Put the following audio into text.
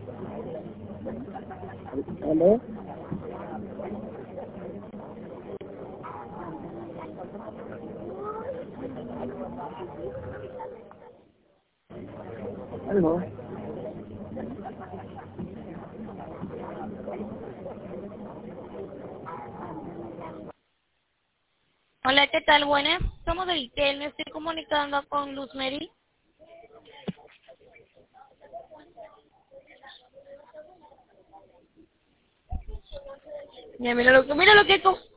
¿Aló? ¿Aló? Hola, ¿qué tal? Buenas. Somos del ITEL. Me estoy comunicando con Luz Mary. Ya, mira lo que